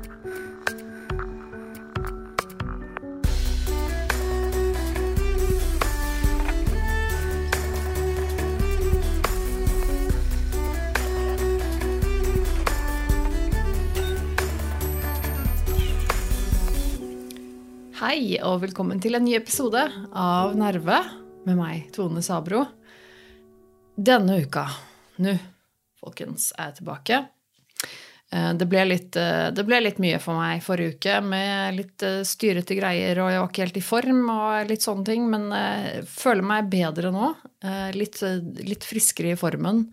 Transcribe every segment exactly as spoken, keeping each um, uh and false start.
Hei, og velkommen til en ny episode av Nerve med meg, Tone Sabro. Denne uka, nå, folkens, er jeg tilbake. Det ble, litt, det ble litt mye for meg forrige uke, med litt styrete greier, og jeg var ikke helt i form, og litt sånne ting, men jeg føler meg bedre nå, litt, litt friskere i formen,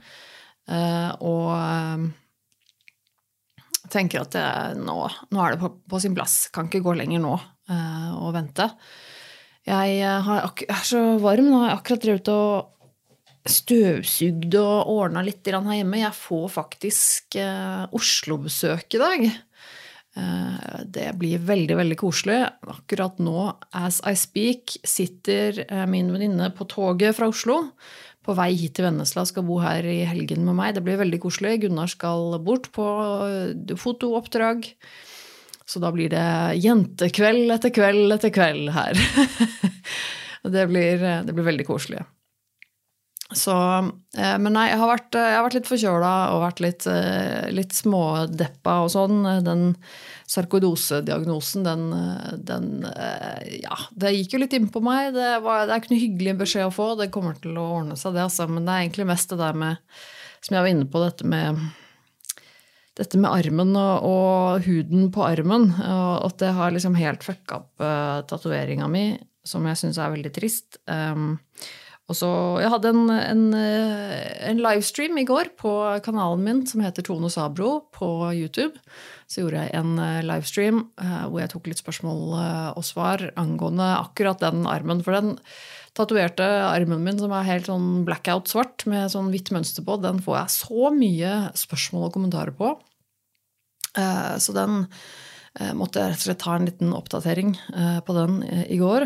og tenker at det, nå, nå er det på, på sin plass, kan ikke gå lenger nå. Og vente. Jeg, har, jeg er så varm nå, jeg har akkurat drevet og støvsugd og ordnet litt her hjemme. Jeg får faktisk eh, Oslo-besøk i dag. Eh, det blir veldig, veldig koselig. Akkurat nå, as I speak, sitter eh, min venninne på toget fra Oslo, på vei hit til Vennesla, skal bo her i helgen med meg. Det blir veldig koselig. Gunnar skal bort på fotooppdrag. Så da blir det jentekveld etter kveld etter kveld her. det, blir, det blir veldig koselig. Så, men nei, jeg har vært, jeg har vært litt forkjølet og vært litt, litt smådeppa og sånn. Den sarkoidose-diagnosen, den, den, ja, det gikk jo litt inn på meg. Det, var, det er ikke noe hyggelig beskjed å få, det kommer til å ordne seg det, altså. Men det er egentlig mest det der med, som jeg var inne på, dette med dette med armen og, og huden på armen, og at det har liksom helt fucket opp uh, tatoveringen min, som jeg synes er veldig trist. Um, og så, jeg hadde en, en, en livestream i går på kanalen min, som heter Tone Sabro på YouTube. Så gjorde jeg en livestream uh, hvor jeg tok litt spørsmål uh, og svar angående akkurat den armen, for den tatoverte armen min, som er helt sånn blackout svart med sånn hvitt mønster på, den får jeg så mye spørsmål og kommentarer på. Uh, så den uh, måtte jeg rett og slett ta en liten oppdatering uh, på den uh, i går.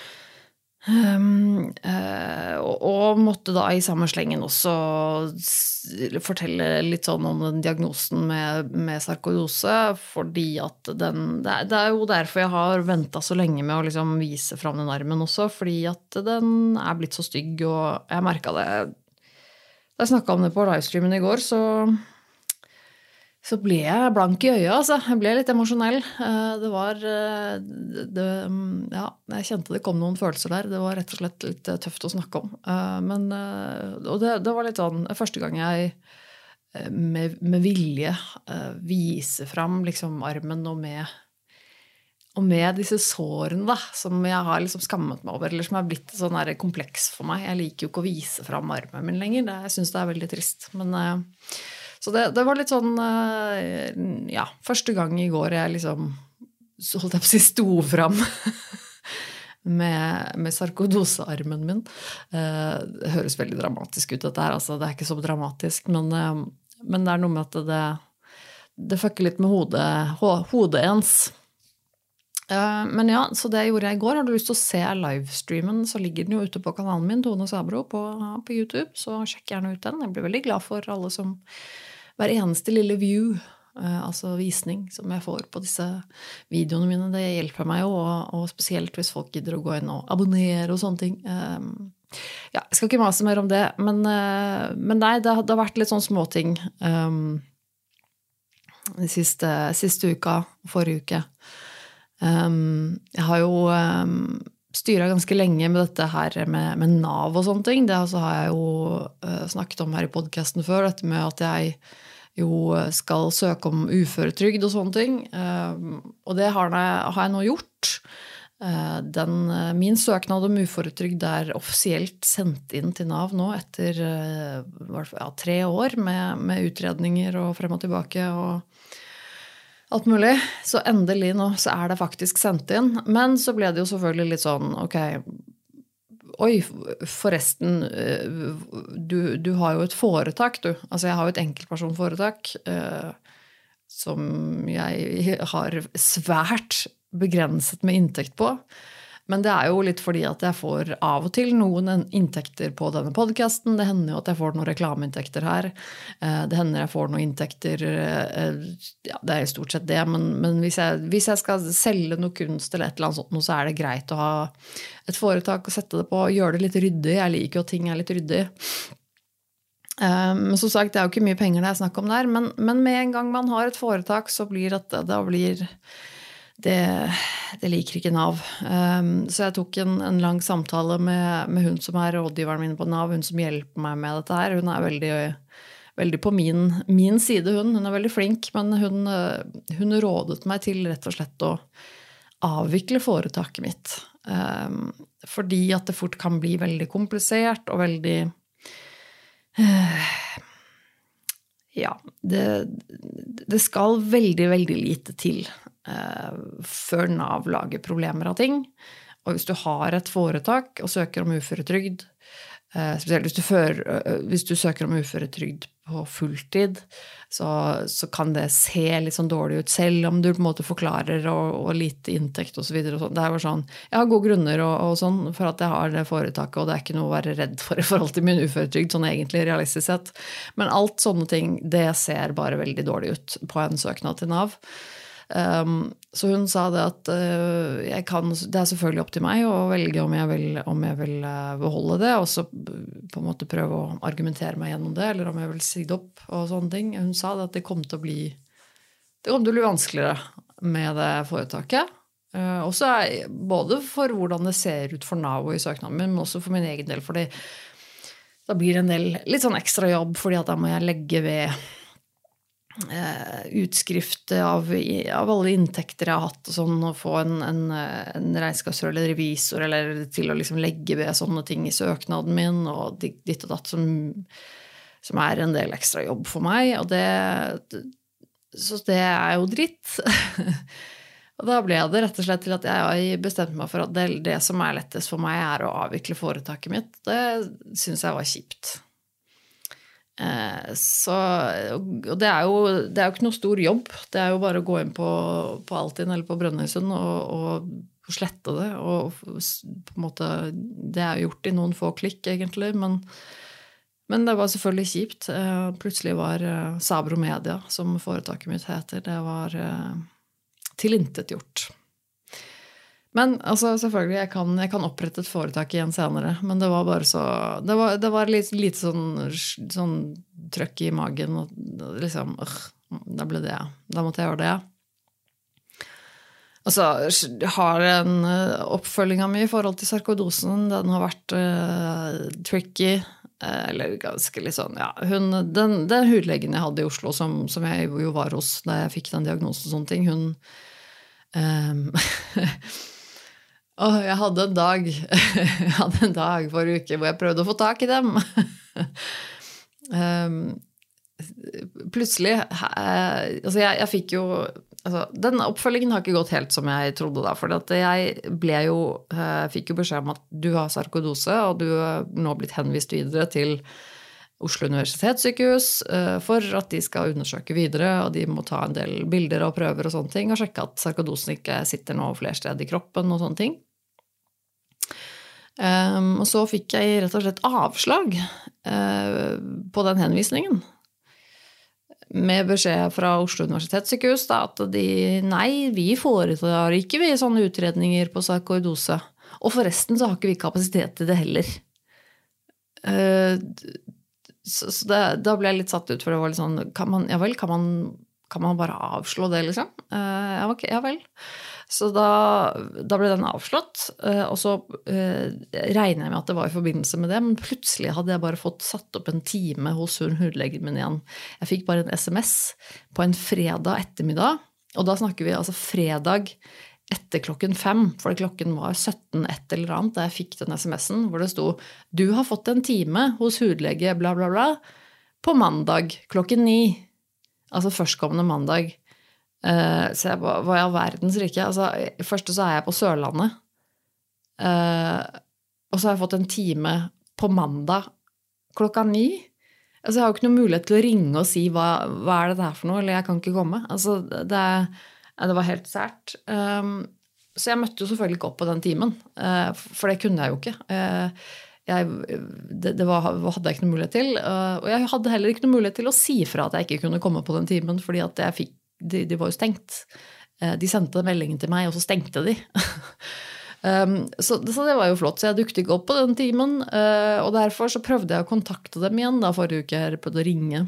Um, uh, og, og måtte da i samme slengen også fortelle litt sånn om den diagnosen med, med sarkoidose, fordi at den, det er, det er jo derfor jeg har ventet så lenge med å liksom vise frem den armen også, fordi at den er blitt så stygg, og jeg merket det, da jeg snakket om det på livestreamen i går, så så ble jeg blank i øyet, altså. Jeg ble litt emosjonell. Det var, det, ja, jeg kjente det kom noen følelser der. Det var rett og slett litt tøft å snakke om. Men, og det, det var litt sånn, første gang jeg med, med vilje viser frem liksom armen og med, og med disse sårene da, som jeg har liksom skammet meg over, eller som er blitt sånn her kompleks for meg. Jeg liker jo ikke å vise frem armen min lenger. Det, jeg synes det er veldig trist. Men så det, det var litt sånn, ja, første gang i går jeg liksom, så holdt jeg på å si sto frem med, med sarkoidosearmen min. Det høres veldig dramatisk ut dette her, altså det er ikke så dramatisk, men, men det er noe med at det, det fucker litt med hodet, hodet ens. Men ja, så det gjorde jeg i går. Har du lyst til å se livestreamen, så ligger den jo ute på kanalen min, Tone Sabro, på, på YouTube, så sjekk gjerne ut den. Jeg blir veldig glad for alle som, hver eneste lille view, altså visning, som jeg får på disse videoene mine. Det hjelper meg jo, og, og spesielt hvis folk gidder å gå inn og abonnere og sånne ting. Ja, jeg skal ikke mase mer om det, men, men nei, det, det har vært litt sånn småting um, de siste, siste uka, forrige uke. Um, jeg har jo um, styret ganske lenge med dette her med, med NAV og sånne ting. Det altså har jeg jo uh, snakket om her i podcasten før, dette med at jeg jo skal søke om uføretrygd og sånne ting. Um, og det har jeg, har jeg nå gjort. Uh, den, uh, min søknad om uføretrygd er offisielt sendt inn til NAV nå etter uh, ja, tre år med, med utredninger og frem og tilbake og alt mulig, så endelig nå så er det faktisk sendt inn. Men så ble det jo selvfølgelig litt sånn, ok, oi, forresten, du, du har jo et foretak, du. Altså, jeg har jo et enkeltpersonforetak eh, som jeg har svært begrenset med inntekt på. Men det er jo litt fordi at jeg får av og til noen inntekter på denne podcasten. Det hender jo at jeg får noen reklameinntekter her. Det hender jeg får noen inntekter, ja, det er jo stort sett det, men, men hvis, jeg, hvis jeg skal selge noe kunst eller et eller annet sånt, så er det greit å ha et foretak og sette det på, gjøre det litt ryddig. Jeg liker jo at ting er litt ryddig. Men som sagt, det er jo ikke mye penger det er snakk om der, men, men med en gang man har et foretak, så blir det, da blir det, det liker ikke Nav. Um, så jeg tok en, en lang samtale med, med hun som er rådgiveren min på Nav, hun som hjelper meg med dette her. Hun er veldig, veldig på min, min side, hun. Hun er veldig flink, men hun, hun rådet meg til rett og slett å avvikle foretaket mitt. Um, fordi at det fort kan bli veldig komplisert og veldig... Uh, ja, det, det skal veldig, veldig lite til før Nav lager problemer av ting. Og hvis du har et foretak og søker om uføretrygd, spesielt hvis du, fører, hvis du søker om uføretrygd på fulltid, så, så kan det se litt sånn dårlig ut, selv om du på en måte forklarer og, og lite inntekt og så videre. Og sånn. Det er jo sånn, jeg har gode grunner og, og sånn for at jeg har det foretaket, og det er ikke noe å være redd for i forhold til min uføretrygd, sånn egentlig realistisk sett. Men alt sånne ting, det ser bare veldig dårlig ut på en søknad til Nav. Um, så hun sa det at uh, jeg kan, det er selvfølgelig opp til meg å velge om jeg vil, om jeg vil uh, beholde det, og så på en måte prøve å argumentere meg gjennom det, eller om jeg vil si det opp og sånne ting. Hun sa det at det kom til å bli, det kom til å bli vanskeligere med det foretaket. Uh, også er, både for hvordan det ser ut for Nav og i søknaden min, men også for min egen del, fordi da blir det en del litt sånn ekstra jobb, fordi at da må jeg legge ved Uh, utskrift av, av alle inntekter jeg har hatt og sånn, og få en, en, en regnskapsfører eller revisor eller til å liksom legge ved sånne ting i søknaden min og ditt og datt som, som er en del ekstra jobb for meg, og det, så det er jo dritt. Og da ble det rett og slett til at jeg bestemte meg for at det, det som er lettest for meg er å avvikle foretaket mitt. Det synes jeg var kjipt. Så, og det er, jo, det er jo ikke noe stor jobb. Det er jo bare å gå inn på, på Altinn eller på Brønnøysund og, og, og slette det. Og på en måte, det er gjort i noen få klikk egentlig, men, men det var selvfølgelig kjipt. Plutselig var Sabro Media, som foretaket mitt heter, det var tilintetgjort. Men altså, selvfølgelig, jeg kan, jeg kan opprette et foretak igjen senere, men det var bare så, det var, det var litt, litt sånn, sånn trøkk i magen, og liksom, øh, da ble det, da måtte jeg gjøre det. Altså, har en oppfølging av meg i forhold til sarkoidosen, den har vært uh, tricky, eller ganske litt sånn, ja, hun, den, den hudlegen jeg hadde i Oslo, som, som jeg jo var hos da jeg fikk den diagnosen og sånne ting, hun... Um, Og jeg hadde en dag, jeg hadde en dag forrige uke hvor jeg prøvde å få tak i dem. um, plutselig, altså jeg, jeg fikk jo, altså den oppfølgingen har ikke gått helt som jeg trodde da, for at jeg ble jo, jeg fikk jo beskjed om at du har sarkoidose, og du er nå blitt henvist videre til Oslo universitetssykehus for at de skal undersøke videre, og de må ta en del bilder og prøver og sånne ting, og sjekke at sarkoidosen ikke sitter noe flere steder i kroppen og sånne ting. Um, og så fikk jeg rett og slett avslag uh, på den henvisningen. Med beskjed fra Oslo universitetssykehus da, at de, nei, vi foretar ikke vi sånne utredninger på sarkoidose. Og forresten så har ikke vi kapasitet til det heller. Uh, Så, så det, da ble jeg litt satt ut, for det var litt sånn, kan man, ja vel, kan man, kan man bare avslå det, liksom? Uh, ja, ok, ja vel. Så da, da ble den avslått, uh, og så uh, regner jeg med at det var i forbindelse med det, men plutselig hadde jeg bare fått satt opp en time hos hun hudlegen min igjen. Jeg fikk bare en sms på en fredag ettermiddag, og da snakker vi altså fredag etter klokken fem, for klokken var sytten et eller annet da jeg fikk den sms'en, hvor det stod, du har fått en time hos hudlege, bla bla bla, på mandag klokken ni. Altså førstkommende mandag. Uh, så jeg bare, hva er verdens rike? Altså, først så er jeg på Sørlandet, uh, og så har jeg fått en time på mandag klokka ni. Altså, jeg har jo ikke noen mulighet til å ringe og si, hva, hva er det der for noe, eller jeg kan ikke komme. Altså, det er... Ja, det var helt sært. Um, så jeg møtte jo selvfølgelig ikke opp på den timen, for det kunne jeg jo ikke. Jeg, det, det var, hadde jeg ikke noe mulighet til, og jeg hadde heller ikke noe mulighet til å si fra at jeg ikke kunne komme på den timen, fordi at jeg fikk, de, de var jo stengt. De sendte meldingen til meg, og så stengte de. um, så, så det var jo flott, så jeg dukte ikke opp på den timen, og derfor så prøvde jeg å kontakte dem igjen da forrige uke, jeg prøvde å ringe.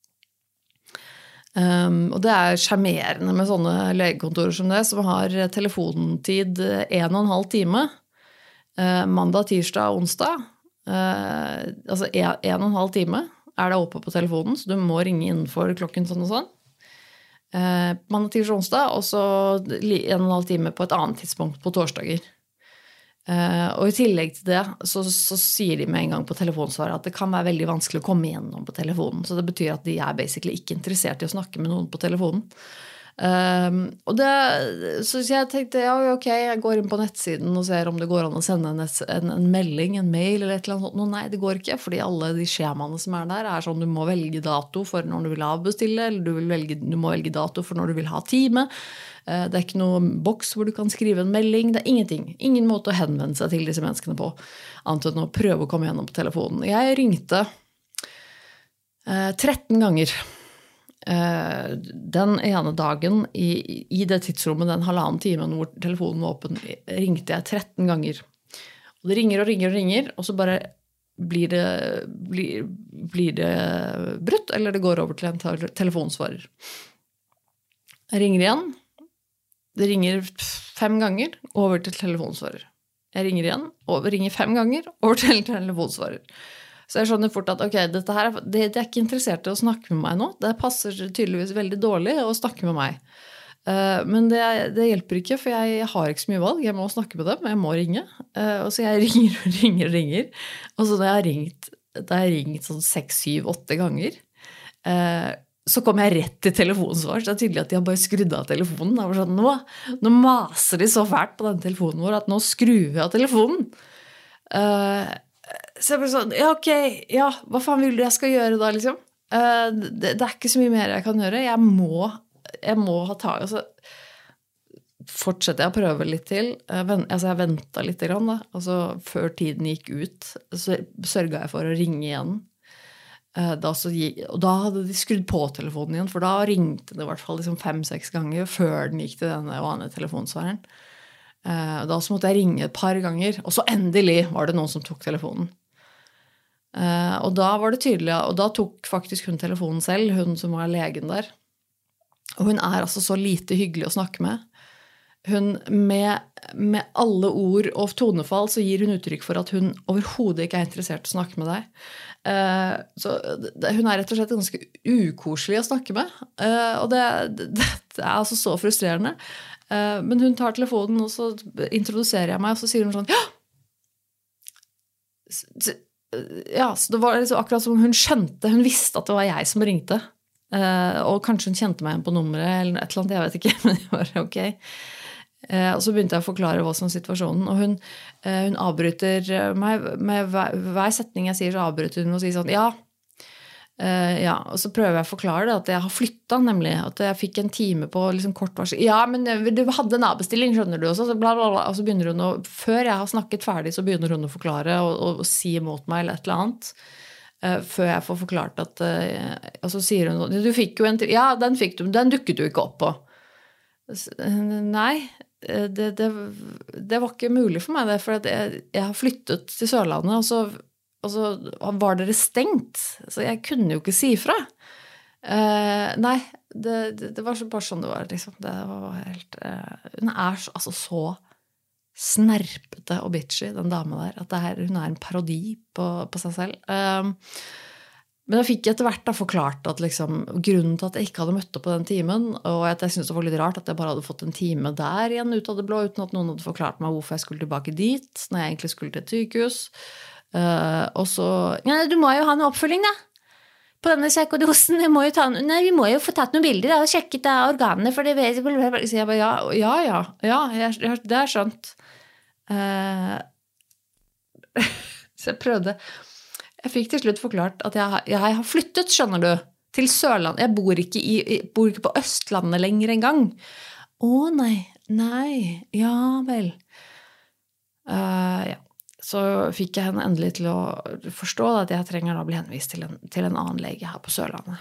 Um, og det er sjarmerende med sånne legekontorer som det, som har telefontid en og en halv time, uh, mandag, tirsdag, onsdag, uh, altså en, en og en halv time er det oppe på telefonen, så du må ringe innenfor klokken sånn og sånn. Uh, mandag, tirsdag, onsdag, og så en og en halv time på et annet tidspunkt på torsdager. Uh, og i tillegg til det så, så sier de med en gang på telefonsvaret at det kan være veldig vanskelig å komme igjennom på telefonen, så det betyr at de er basically ikke interessert i å snakke med noen på telefonen. Uh, og det, så jeg tenkte, ja ok, jeg går inn på nettsiden og ser om det går an å sende en, en, en melding, en mail eller et eller annet sånt. Nei, det går ikke, fordi alle de skjemaene som er der er sånn, du må velge dato for når du vil avbestille, eller du, vil velge, du må velge dato for når du vil ha time. Det er ikke noen boks hvor du kan skrive en melding, det er ingenting. Ingen måte å henvende seg til disse menneskene på, annet enn å prøve å komme gjennom på telefonen. Jeg ringte eh, tretten ganger eh, den ene dagen i, i det tidsrommet, den halvannen timen hvor telefonen var åpen, ringte jeg tretten ganger. Og det ringer og ringer og ringer, og så bare blir det, blir, blir det brutt, eller det går over til en telefonsvarer. Jeg ringer igjen. Det ringer fem ganger over til telefonsvarer. Jeg ringer igjen, over, ringer fem ganger over til telefonsvarer. Så jeg skjønner fort at ok, dette her, det, det er ikke interessert i å snakke med meg nå. Det passer tydeligvis veldig dårlig å snakke med meg. Uh, men det, det hjelper ikke, for jeg har ikke så mye valg. Jeg må snakke med dem, jeg må ringe. Uh, og så jeg ringer og ringer og ringer. Og så da jeg har ringt, da jeg har ringt sånn seks, syv, åtte ganger, uh, så kom jeg rett til telefonsvar, så det er tydelig at de har bare skrudd av telefonen. Jeg var sånn, nå, nå maser de så fælt på den telefonen vår, at nå skrur vi av telefonen. Uh, så jeg ble sånn, ja ok, ja, hva faen vil du jeg skal gjøre da, liksom? Uh, det, det er ikke så mye mer jeg kan gjøre, jeg må, jeg må ha tag, altså, fortsetter jeg å prøve litt til, uh, ven, altså jeg ventet litt grann da, altså før tiden gikk ut, så sørget jeg for å ringe igjen. Da, så, og da hadde de skrudd på telefonen igjen, for da ringte det i hvert fall liksom fem-seks ganger før den gikk til denne vanlige telefonsvareren. Da så måtte jeg ringe et par ganger, og så endelig var det noen som tok telefonen. Og da var det tydelig, og da tok faktisk hun telefonen selv, hun som var legen der. Og hun er altså så lite hyggelig å snakke med. Hun med, med alle ord og tonefall så gir hun uttrykk for at hun overhodet ikke er interessert i å snakke med deg. Uh, så det, hun er rett og slett ganske ukoselig å snakke med, uh, og det, det, det er altså så frustrerende. Uh, men hun tar telefonen, og så introduserer jeg meg, og så sier hun sånn, ja! Så, ja, så det var liksom akkurat som hun skjønte, hun visste at det var jeg som ringte. Uh, og kanskje hun kjente meg igjen på nummeret, eller et eller annet, jeg vet ikke, men det var ok. Uh, og så begynte jeg å forklare hva som er situasjonen, og hun, uh, hun avbryter meg med hver, hver setning jeg sier, så avbryter hun og sier sånn, ja, uh, ja, og så prøver jeg å forklare det, at jeg har flyttet nemlig, at jeg fikk en time på liksom kort varsel, ja, men du hadde en avbestilling, skjønner du, også, så bla bla bla, og så begynner hun å, før jeg har snakket ferdig, så begynner hun å forklare og, og, og si mot meg eller et eller annet, uh, før jeg får forklart at, uh, og så sier hun, du fikk jo en til, ja, den fikk du, den dukket du ikke opp på. Nei, det, det, det var ikke mulig for meg det, for at jeg, jeg har flyttet til Sørlandet, og så, og så var dere stengt, så jeg kunne jo ikke si fra. Uh, nei, det, det, det var så bare sånn det var, liksom. Det var helt, uh, hun er så, altså, så snerpete og bitchy, den dame der, at det her, hun er en parodi på, på seg selv. Uh, Men da fikk jeg etter hvert da forklart at liksom, grunnen til at jeg ikke hadde møtt opp på den timen, og at jeg syntes det var litt rart at jeg bare hadde fått en time der igjen ut av det blå, uten at noen hadde forklart meg hvorfor jeg skulle tilbake dit, når jeg egentlig skulle til et sykehus. Uh, og så, ja, du må jo ha en oppfølging da, på denne psykodosen, vi må jo, ta, nei, vi må jo få tatt noen bilder da, og sjekket da, organene, for det vet jeg, så jeg bare, ja, ja, ja, ja jeg, jeg, det er skjønt. Uh, så jeg prøvde... Jeg fikk til slutt forklart at jeg, jeg har flyttet, skjønner du, til Sørland. Jeg bor ikke, i, bor ikke på Østlandet lenger en gang. Å nei, nei, ja vel. Uh, ja. Så fikk jeg henne endelig til å forstå at jeg trenger da bli henvist til en, til en annen lege her på Sørlandet.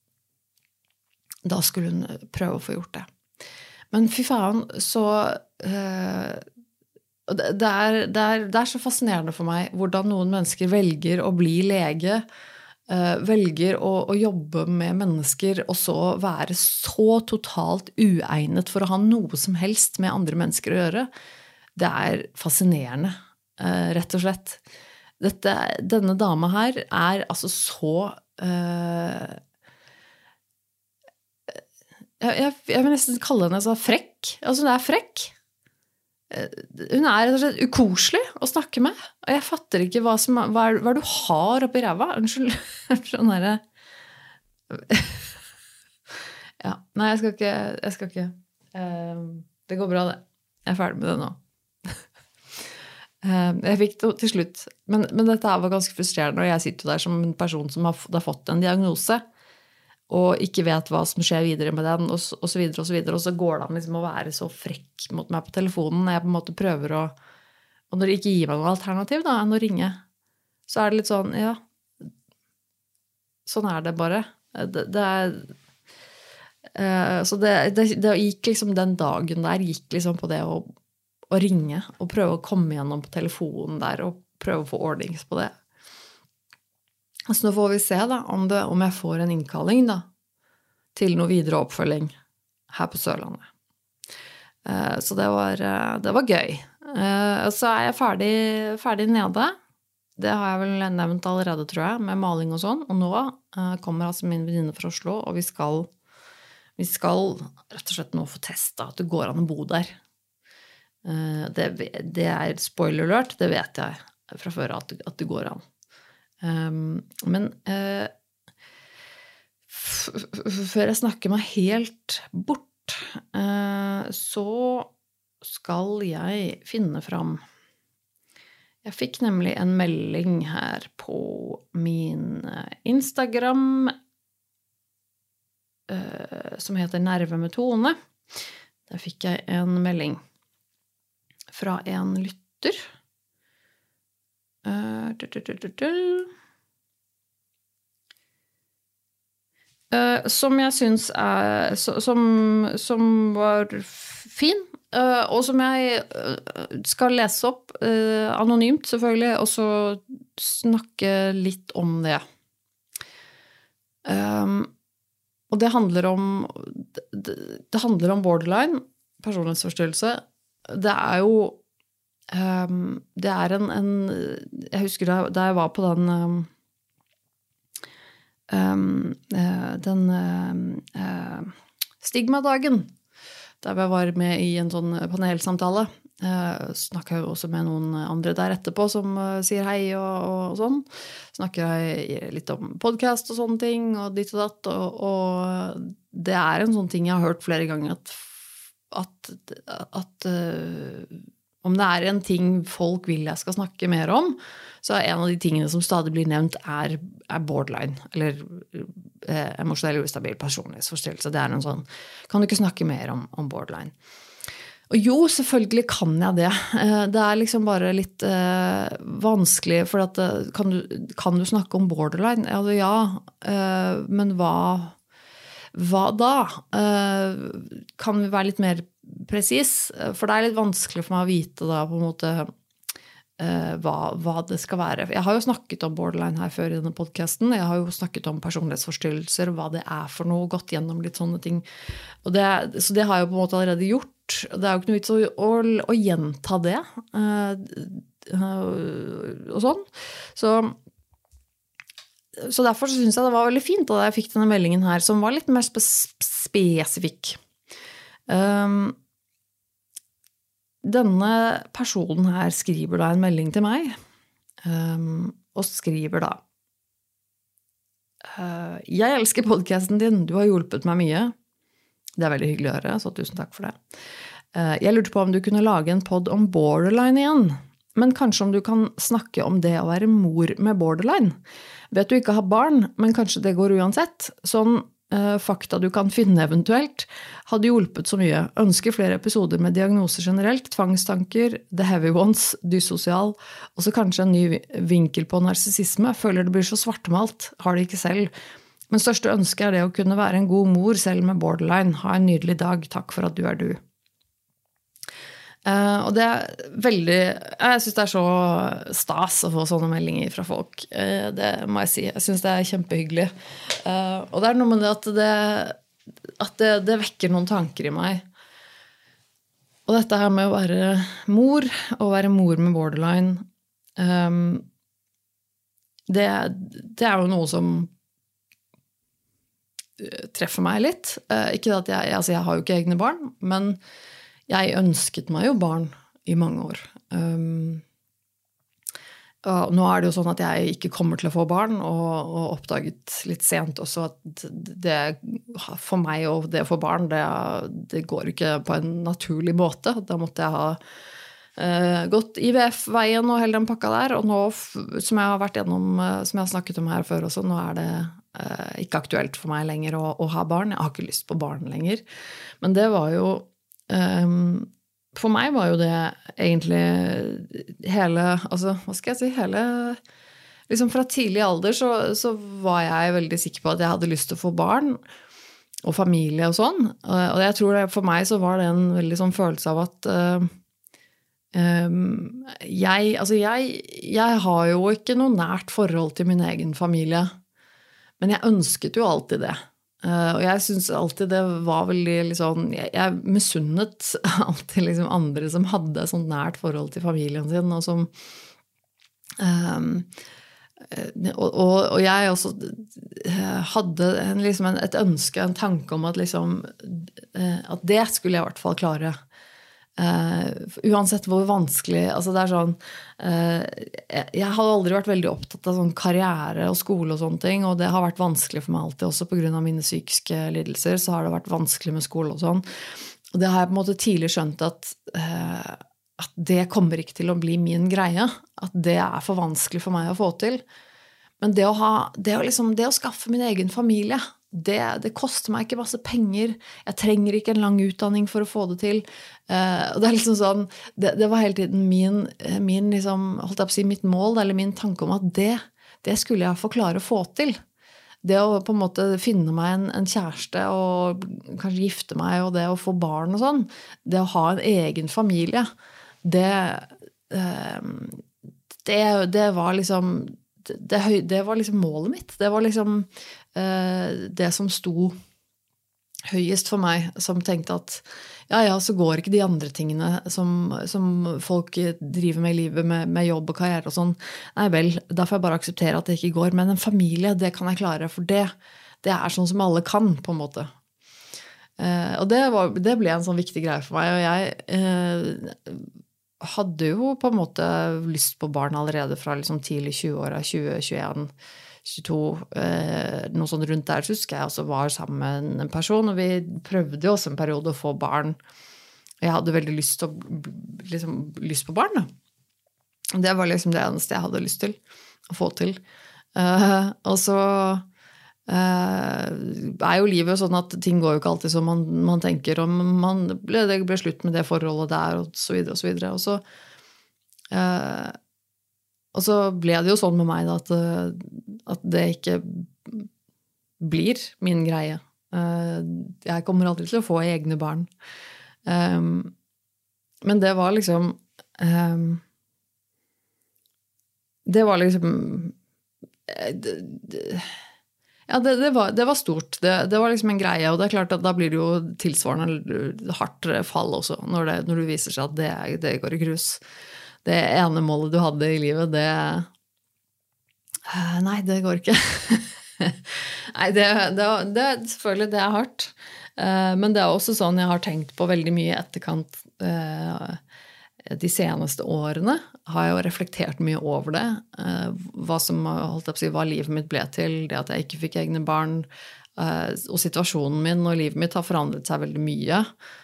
Da skulle hun prøve å få gjort det. Men fy faen, så uh, det, det, er, det, er, det er så fascinerende for meg hvordan noen mennesker velger å bli lege, Uh, velger å, å jobbe med mennesker og så være så totalt uegnet for å ha noe som helst med andre mennesker å gjøre. Det er fascinerende, uh, rett og slett. Dette, denne dama her er altså så uh, jeg, jeg, jeg vil nesten kalle henne så frekk. Altså hun er frekk. Hun er rett og slett ukoselig å snakke med, og jeg fatter ikke hva, som, hva, er, hva du har oppi ræva. Unnskyld. Sånn der. Ja, nei, jeg skal ikke, jeg skal ikke. Uh, det går bra det. Jeg er ferdig med det nå. uh, jeg fikk det til slutt, men, men dette var ganske frustrerende, og jeg sitter der som en person som har, har fått en diagnose, og ikke vet hva som skjer videre med den, og, og så videre, og så videre, og så går det an liksom å være så frekk mot meg på telefonen, når jeg på en måte prøver å, og når de ikke gir meg noe alternativ da, enn å ringe, så er det litt sånn, ja, sånn er det bare. Det, det er, uh, så det, det, det gikk liksom, den dagen der gikk liksom på det å, å ringe, og prøve å komme gjennom på telefonen der, og prøve å få ordnings på det. Så nå får vi se da, om, det, om jeg får en innkalling da, til noe videre oppfølging her på Sørlandet. Uh, så det var, uh, det var gøy. Uh, så er jeg ferdig, ferdig nede. Det har jeg vel nevnt allerede, tror jeg, med maling og sånn. Og nå uh, kommer altså min venninne fra Oslo, og vi skal, vi skal rett og slett nå få teste at det går an å bo der. Uh, det, det er spoiler alert, det vet jeg fra før at, at det går an. Um, men uh, f- f- før jeg snakker meg helt bort uh, så skal jeg finne fram jeg fikk nemlig en melding her på min Instagram uh, som heter Nerve med Tone. Der fikk jeg en melding fra en lytter. Uh, du, du, du, du, du. Uh, som jeg synes er so, som, som var fin uh, og som jeg uh, skal lese opp uh, anonymt selvfølgelig og så snakke litt om det um, og det handler om det, det handler om borderline personlighetsforstyrrelse. Det er jo Um, det er en, en jeg husker da, da jeg var på den um, um, uh, den uh, stigmadagen der jeg var med i en sånn panelsamtale uh, snakket jeg jo også med noen andre der etterpå som uh, sier hei og, og sånn snakker jeg litt om podcast og sånne ting og ditt og datt og, og det er en sånn ting jeg har hørt flere ganger at, at, at uh, om det er en ting folk vil jeg skal snakke mer om, så er en av de tingene som stadig blir nevnt er, er borderline, eller eh, emosjonell ustabil personlighetsforstyrrelse. Det er en sånn, kan du ikke snakke mer om, om borderline? Og jo, selvfølgelig kan jeg det. Eh, det er liksom bare litt eh, vanskelig, for at, kan, du, kan du snakke om borderline? Altså, ja, eh, men hva, hva da? Eh, kan vi være litt mer precis, for det er litt vanskelig for meg å vite da på en måte uh, hva, hva det skal være. Jeg har jo snakket om borderline her før i denne podcasten, jeg har jo snakket om personlighetsforstyrrelser, hva det er for noe, gått gjennom litt sånne ting. Og det, så det har jeg jo på en måte allerede gjort. Det er jo ikke noe vits å, å, å gjenta det, uh, uh, og sånn. Så, så derfor så synes jeg det var veldig fint da jeg fikk denne meldingen her, som var litt mer spe- spesifikk. Um, denne personen her skriver da en melding til meg um, og skriver da uh, jeg elsker podcasten din, du har hjulpet meg mye, det er veldig hyggelig å høre, så tusen takk for det. uh, jeg lurte på om du kunne lage en podd om borderline igjen, men kanskje om du kan snakke om det å være mor med borderline. Vet du ikke har barn, men kanskje det går uansett, sånn fakta du kan finne eventuelt, hadde hjulpet så mye. Ønsker flere episoder med diagnoser generelt, tvangstanker, the heavy ones, dysosial, og så kanskje en ny vinkel på narsissisme. Føler det blir så svartmalt, har det ikke selv. Men største ønske er det å kunne være en god mor selv med borderline. Ha en nydelig dag, takk for at du er du. Uh, og det er veldig, jeg synes det er så stas å få sånne meldinger fra folk, uh, det må jeg si, jeg synes det er kjempehyggelig, uh, og det er noe med det at, det, at det, det vekker noen tanker i meg, og dette her med å være mor, og være mor med borderline, um, det, det er jo noe som treffer meg litt, uh, ikke at jeg, altså jeg har jo ikke egne barn, men jeg ønsket meg jo barn i mange år. Um, og nå er det jo sånn at jeg ikke kommer til å få barn, og, og oppdaget litt sent også at det, for meg og det å få barn, det, det går ikke på en naturlig måte. Da måtte jeg ha uh, gått I V F-veien og hele den pakka der, og nå, som jeg har vært gjennom, som jeg har snakket om her før også, nå er det uh, ikke aktuelt for meg lenger å, å ha barn. Jeg har ikke lyst på barn lenger. Men det var jo Um, for meg var jo det egentlig hele, altså, hva skal jeg si, hele, liksom fra tidlig alder så, så var jeg veldig sikker på at jeg hadde lyst til å få barn og familie og sånn, og jeg tror det, for meg så var det en veldig sånn følelse av at uh, um, jeg, altså jeg, jeg har jo ikke noe nært forhold til min egen familie, men jeg ønsket jo alltid det. Uh, og jeg synes alltid det var veldig liksom, jeg, jeg misunnet alltid liksom andre som hadde sånn nært forhold til familien sin, og som um, og, og, og jeg også hadde en, liksom en, et ønske, en tanke om at liksom uh, at det skulle jeg I hvert fall klare. Uh, uansett hvor vanskelig, altså det er sånn uh, jeg, jeg har aldri vært veldig opptatt av sånn karriere og skole og sånne ting, og det har vært vanskelig for meg alltid, også på grunn av mine psykiske lidelser, så har det vært vanskelig med skole og sånn, og det har jeg på en måte tidlig skjønt at, uh, at det kommer ikke til å bli min greie, at det er for vanskelig for meg å få til, men det å ha, det å liksom, det å skaffe min egen familie, Det, det koster meg ikke masse penger, jeg trenger ikke en lang utdanning for å få det til, uh, og det er liksom sånn, det, det var hele tiden min, min liksom, holdt jeg på å si, mitt mål, eller min tanke om at det, det skulle jeg få klare å få til. Det å på en måte finne meg en, en kjæreste, og kanskje gifte meg, og det å få barn og sånn, det å ha en egen familie, det, uh, det, det var liksom, det, det var liksom målet mitt, det var liksom det som sto høyest for meg, som tenkte at ja, ja, så går ikke de andre tingene som, som folk driver med I livet, med, med jobb og karriere og sånn. Nei vel, da får jeg bare akseptere at det ikke går, men en familie, det kan jeg klare, for det, det er sånn som alle kan, på en måte. Eh, og det, var, det ble en sånn viktig greie for meg, og jeg eh, hadde jo på en måte lyst på barn allerede fra liksom tidlig tjue-åra, tjue tjueen, tjueto, eh, noe sånt rundt der, så husker jeg også var sammen med en person, og vi prøvde jo også en periode å få barn. Jeg hadde veldig lyst, til å, liksom, lyst på barn, da. Det var liksom det eneste jeg hadde lyst til å få til. Eh, og så eh, er jo livet sånn at ting går jo ikke alltid som man, man tenker, og man ble, det ble slutt med det forholdet der, og så videre, og så videre. Og så eh, Og så ble det jo sånn med meg da, at, at det ikke blir min greie. Jeg kommer aldri til å få egne barn. Men det var liksom det var liksom ja, det, det, var, det var stort. Det, det var liksom en greie, og det er klart at da blir det jo tilsvarende hardt fall også, når det, når det viser seg at det, det går I grus. Det ene målet du hadde I livet, det nei, det går ikke. Nei, det, det, det, selvfølgelig, det er hardt. Men det er også sånn jeg har tenkt på veldig mye I etterkant. De seneste årene har jeg jo reflektert mye over det. Hva som, holdt jeg på å si, hva livet mitt ble til, det at jeg ikke fikk egne barn, og situasjonen min og livet mitt har forandret seg veldig mye.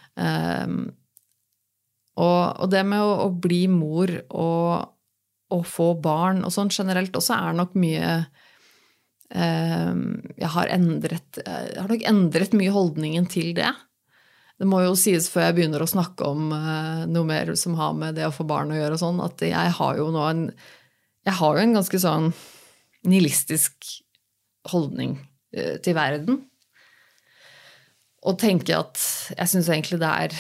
Og, og det med å, å bli mor og, og få barn og sånn generelt også er nok mye Jeg har endret, jeg har nok endret mye holdningen til det. Det må jo sies før jeg begynner å snakke om noe mer som har med det å få barn å gjøre og sånn, at jeg har jo nå en, jeg har jo en ganske sånn nihilistisk holdning til verden. Og tenker at jeg synes egentlig det er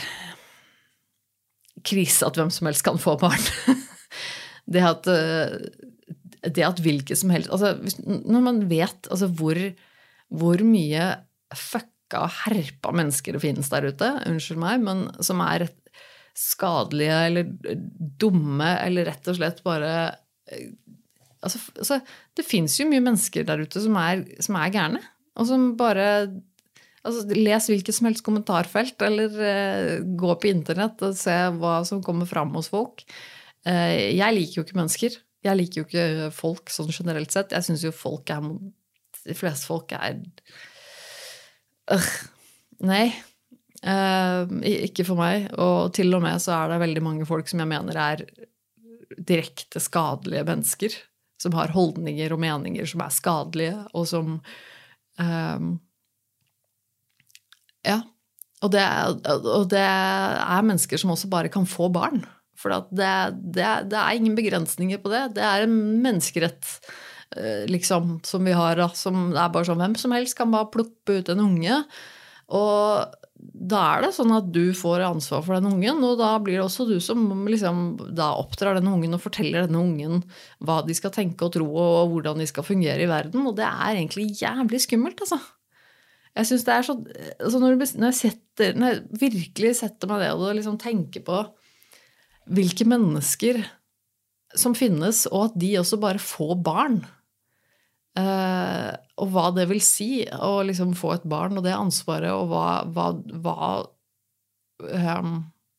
krise at hvem som helst kan få barn. Det at det at hvilke som helst, altså når man vet altså hvor, hvor mye fucka og herpa mennesker det finnes der ute, unnskyld meg, men som er skadelige eller dumme eller rett og slett bare altså, altså det finnes jo mye mennesker der ute som er, som er gærne, og som bare altså, les hvilket som helst kommentarfelt eller uh, gå på internett og se hva som kommer fram hos folk. Uh, jeg liker jo ikke mennesker. Jeg liker jo ikke folk sånn generelt sett. Jeg synes jo folk er, de fleste folk er, øh, nei, uh, ikke for meg. Og til og med så er det veldig mange folk som jeg mener er direkte skadelige mennesker, som har holdninger og meninger som er skadelige, og som, um, ja, og det, og det er mennesker som også bare kan få barn. For det, det, det er ingen begrensninger på det. Det er en menneskerett liksom, som vi har, som er bare sånn, hvem som helst kan bare plukke ut en unge, og da er det sånn at du får ansvar for den ungen, og da blir det også du som liksom, da oppdrar den ungen og forteller denne ungen hva de skal tenke og tro, og hvordan de skal fungere i verden, og det er egentlig jævlig skummelt, altså. Jeg synes det er så, altså når, du, når, jeg setter, når jeg virkelig setter meg det, og liksom tenker på hvilke mennesker som finnes, og at de også bare får barn. Uh, og hva det vil si å liksom få et barn, og det ansvaret, og hva, hva, hva um,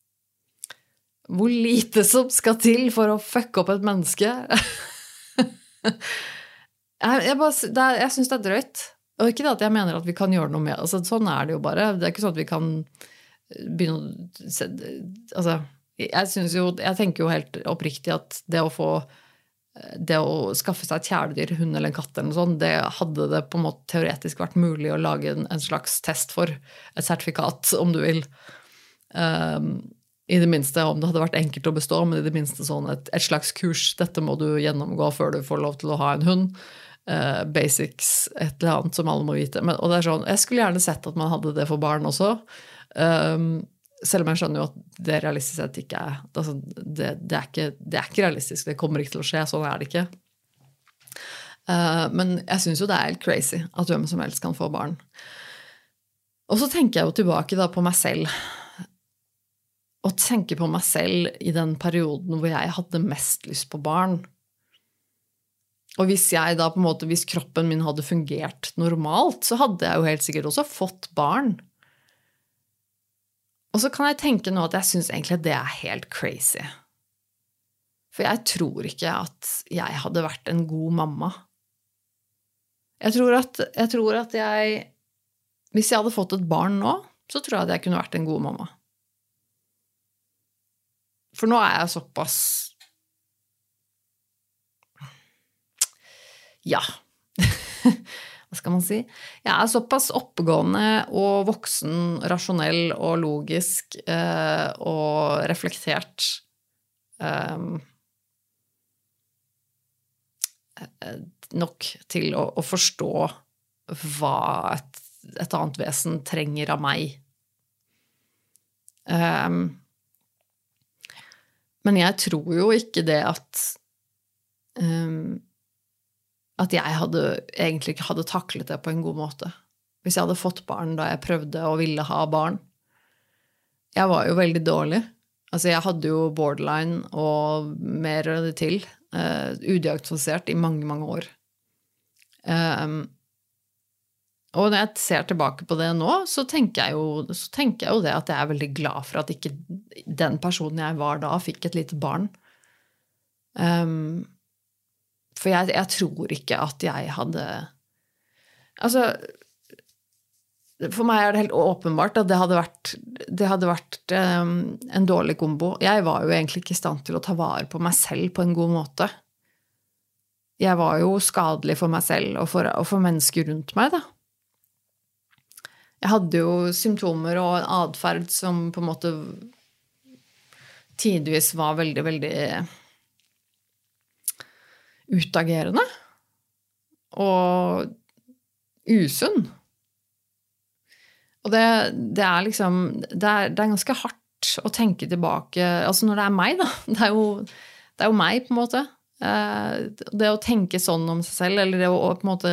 hvor lite som skal til for å fucke opp et menneske. jeg, jeg, bare, det er, jeg synes det er drøyt. Og ikke det at jeg mener at vi kan gjøre noe med. Altså, sånn er det jo bare. Det er ikke sånn at vi kan begynne å... Altså... Jeg synes jo, jeg tenker jo helt oppriktig at det å få, det å skaffe seg et kjæledyr, hund eller en katt eller noe sånt, det hadde det på en måte teoretisk vært mulig å lage en, en slags test for, et sertifikat, om du vil. Um, I det minste, om det hadde vært enkelt å bestå, men i det minste sånn et, et slags kurs, dette må du gjennomgå før du får lov til å ha en hund. Uh, basics, et eller annet som alle må vite. Men, og det er sånn, jeg skulle gjerne sett at man hadde det for barn også. Um, Selv om jeg skjønner jo at det realistisk sett ikke er, altså det, det, er ikke, det er ikke realistisk, det kommer ikke til å skje, sånn er det ikke. Uh, men jeg synes jo det er helt crazy at hvem som helst kan få barn. Og så tenker jeg jo tilbake da på meg selv, og tenker på meg selv i den perioden hvor jeg hadde mest lyst på barn. Og hvis jeg da på en måte, hvis kroppen min hadde fungert normalt, så hadde jeg jo helt sikkert også fått barn. Og så kan jeg tenke nå at jeg synes egentlig at det er helt crazy. For jeg tror ikke at jeg hadde vært en god mamma. Jeg tror at jeg, tror at jeg hvis jeg hadde fått et barn nå, så tror jeg at jeg kunne vært en god mamma. For nå er jeg såpass ja, hva skal man si? Jeg er såpass oppegående og voksen, rasjonell og logisk eh, og reflektert eh, nok til å, å forstå hva et, et annet vesen trenger av meg. Um, men jeg tror jo ikke det at um, at jeg hadde, egentlig ikke hadde taklet det på en god måte. Hvis jeg hadde fått barn da jeg prøvde og ville ha barn. Jeg var jo veldig dårlig. Altså jeg hadde jo borderline og mer av det til, uh, udiagnostisert i mange, mange år. Um, og når jeg ser tilbake på det nå, så tenker jeg jo, så tenker jeg jo det at jeg er veldig glad for at ikke den personen jeg var da fikk et lite barn. Um, For jeg, jeg tror ikke at jeg hadde altså for meg er det helt åpenbart at det hadde vært, det hadde vært um, en dårlig kombo. Jeg var jo egentlig ikke i stand til å ta vare på meg selv på en god måte. jeg var jo skadelig for meg selv og for, og for mennesker rundt meg, da. Jeg hadde jo symptomer og en adferd som på en måte tidvis var veldig, veldig utagerende og usunn. Og det, det er liksom, det er, det er ganske hardt å tenke tilbake, altså når det er meg da, det er jo, det er jo meg på en måte. Det å tenke sånn om seg selv, eller det å på en måte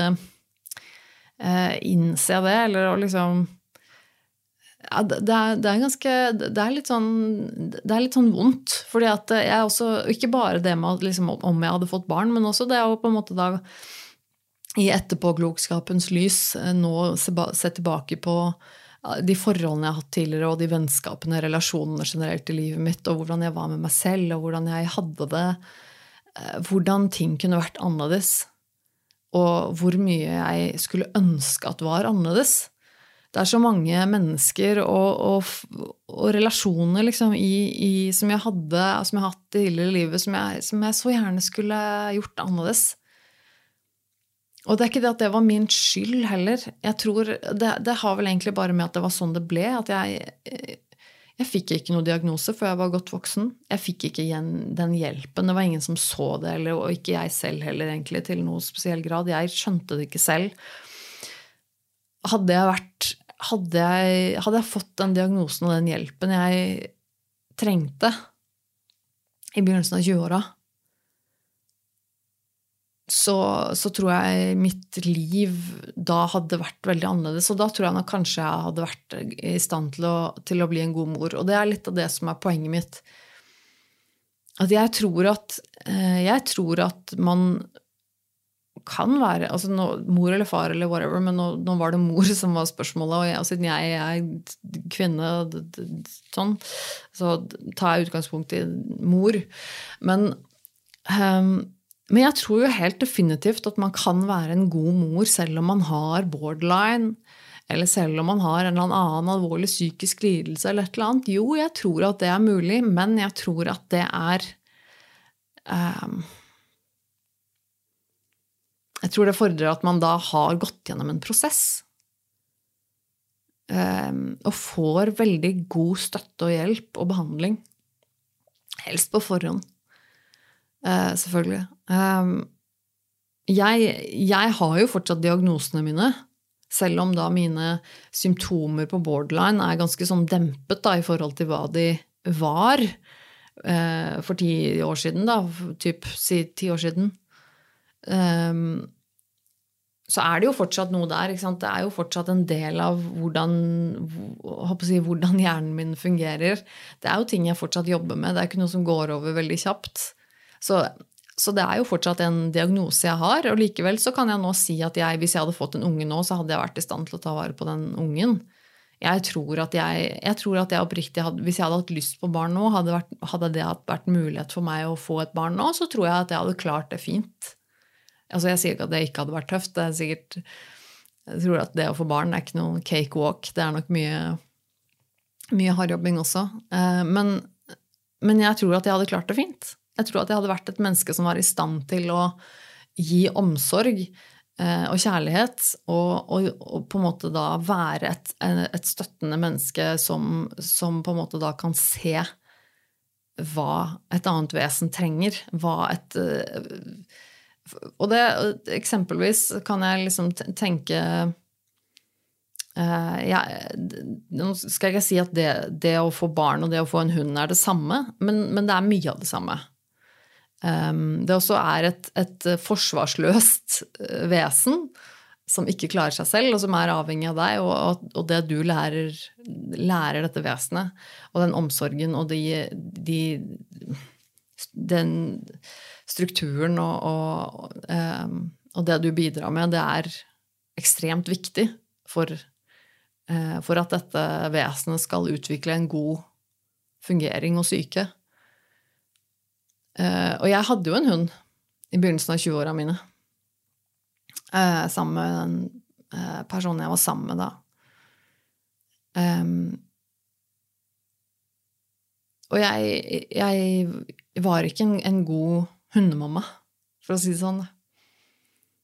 innse det, eller å liksom, ja, det, er, det er ganske, det er litt sånn, det er litt sånn vondt, fordi at jeg også, ikke bare det med liksom, om jeg hadde fått barn, men også det å på en måte da, i etterpåklokskapens lys, nå se, se tilbake på de forholdene jeg har hatt tidligere, og de vennskapene, relasjonene generelt i livet mitt, og hvordan jeg var med meg selv, og hvordan jeg hadde det, hvordan ting kunne vært annerledes, og hvor mye jeg skulle ønske at var annerledes. Det er så mange mennesker og, og, og relasjoner liksom, i, i, som jeg hadde, som jeg har hatt tidligere i livet, som jeg, som jeg så gjerne skulle gjort annerledes. Og det er ikke det at det var min skyld heller. Jeg tror, det, det har vel egentlig bare med at det var sånn det ble, at jeg, jeg fikk ikke noen diagnose før jeg var godt voksen. Jeg fikk ikke igjen den hjelpen. Det var ingen som så det, eller, og ikke jeg selv heller egentlig til noe spesiell grad. Jeg skjønte det ikke selv. Hadde jeg vært, hadde jeg, hadde jeg fått den diagnosen og den hjelpen jeg trengte i begynnelsen av tjueåra, Så, så tror jeg mitt liv da hadde vært veldig annerledes, og da tror jeg nok kanskje jeg hadde vært i stand til å, til å bli en god mor, og det er litt av det som er poenget mitt. At jeg tror at, jeg tror at man kan være, altså nå, mor eller far eller whatever, men nå, nå var det mor som var spørsmålet, og, jeg, og siden jeg er kvinne, sånn, så tar jeg utgangspunkt i mor. Men um, Men jeg tror jo helt definitivt at man kan være en god mor selv om man har borderline, eller selv om man har en eller annen alvorlig psykisk lidelse eller et eller annet. Jo, jeg tror at det er mulig, men jeg tror at det er um, jeg tror det fordrer at man da har gått gjennom en prosess um, og får veldig god støtte og hjelp og behandling, helst på forhånd. Uh, selvfølgelig. Um, jeg, jeg har jo fortsatt diagnosene mine, selv om da mine symptomer på borderline er ganske sånn dempet da, i forhold til hva de var uh, for ti år siden, da, typ si ti år siden. Um, så er det jo fortsatt noe der, ikke sant? Det er jo fortsatt en del av hvordan, håper jeg, hvordan hjernen min fungerer. Det er jo ting jeg fortsatt jobber med, det er ikke noe som går over veldig kjapt. Så, så det er jo fortsatt en diagnose jeg har, og likevel så kan jeg nå si at jeg, hvis jeg hadde fått en unge nå, så hadde jeg vært i stand til å ta vare på den ungen. Jeg tror at jeg, jeg, tror at jeg oppriktig hadde, hvis jeg hadde hatt lyst på barn nå, hadde, vært, hadde det vært mulighet for meg å få et barn nå, så tror jeg at jeg hadde klart det fint. Altså jeg sier ikke at det ikke hadde vært tøft, det er sikkert, jeg tror at det å få barn er ikke noen cakewalk, det er nok mye, mye hardjobbing også. Men, men jeg tror at jeg hadde klart det fint. Jeg tror at jeg hadde vært et menneske som var i stand til å gi omsorg eh, og kjærlighet, og, og, og på en måte da være et, et støttende menneske som, som på en måte da kan se hva et annet vesen trenger, hva et... Og det, eksempelvis kan jeg liksom tenke... Uh, jeg, nå skal jeg ikke si at det, det å få barn og det å få en hund er det samme, men, men det er mye av det samme. Um, det også er et, et forsvarsløst vesen som ikke klarer seg selv, og som er avhengig av deg, og, og det du lærer, lærer dette vesenet, og den omsorgen, og de, de, den strukturen og, og, um, og det du bidrar med, det er ekstremt viktig for, uh, for at dette vesenet skal utvikle en god fungering og syke. Uh, og jeg hadde jo en hund i begynnelsen av tjueåra mine, uh, sammen med den uh, personen jeg var sammen med da. Um, og jeg, jeg var ikke en, en god hundemamma, for å si det sånn.